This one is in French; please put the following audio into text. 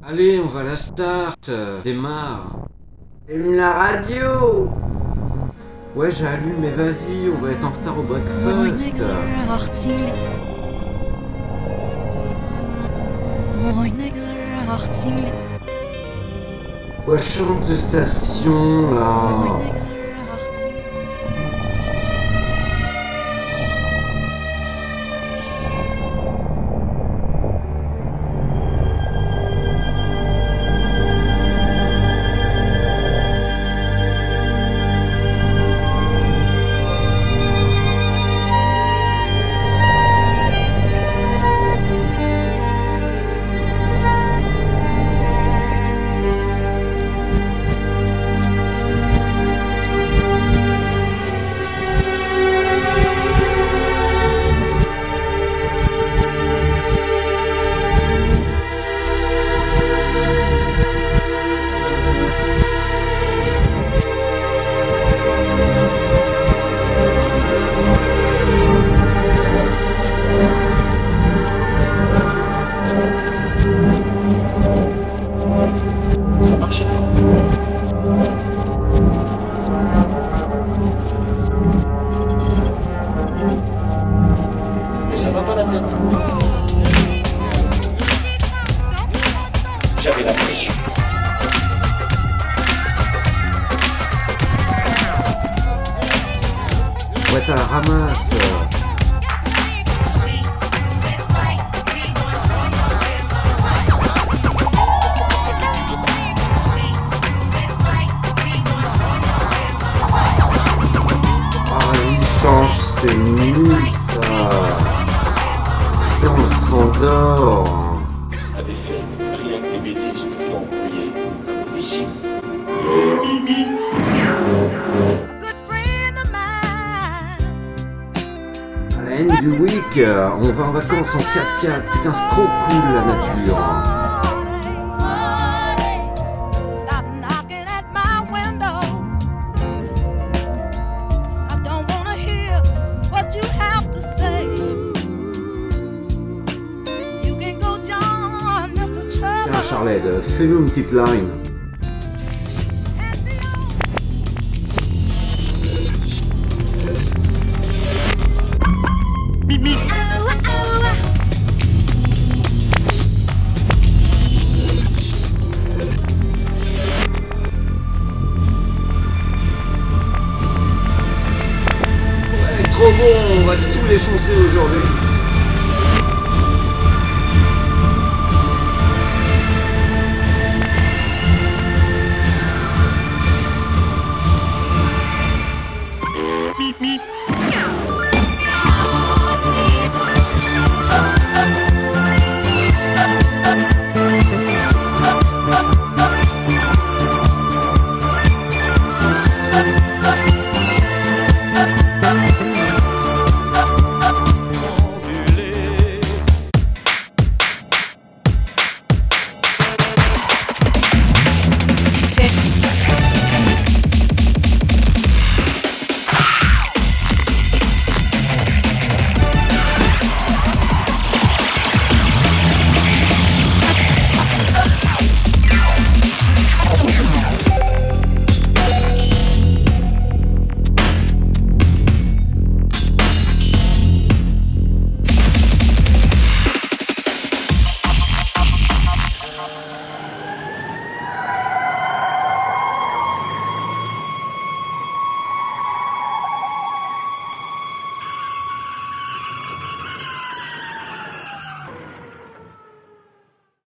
Allez, on va à la start. Démarre. Allume la radio. Ouais, j'allume, mais vas-y, on va être en retard au breakfast. Ouais, chante de station, là. Ça marche pas. Mais ça va pas la tête. J'avais la pression. Ouais, t'as la ramasse. C'est nul ça. Putain, on s'endort. Avait fait rien que des bêtises pour t'embrouiller. D'ici. À la end du week, on va en vacances en 4x4. Putain, c'est trop cool la nature. Tiens, Charlotte, fais-nous une petite line.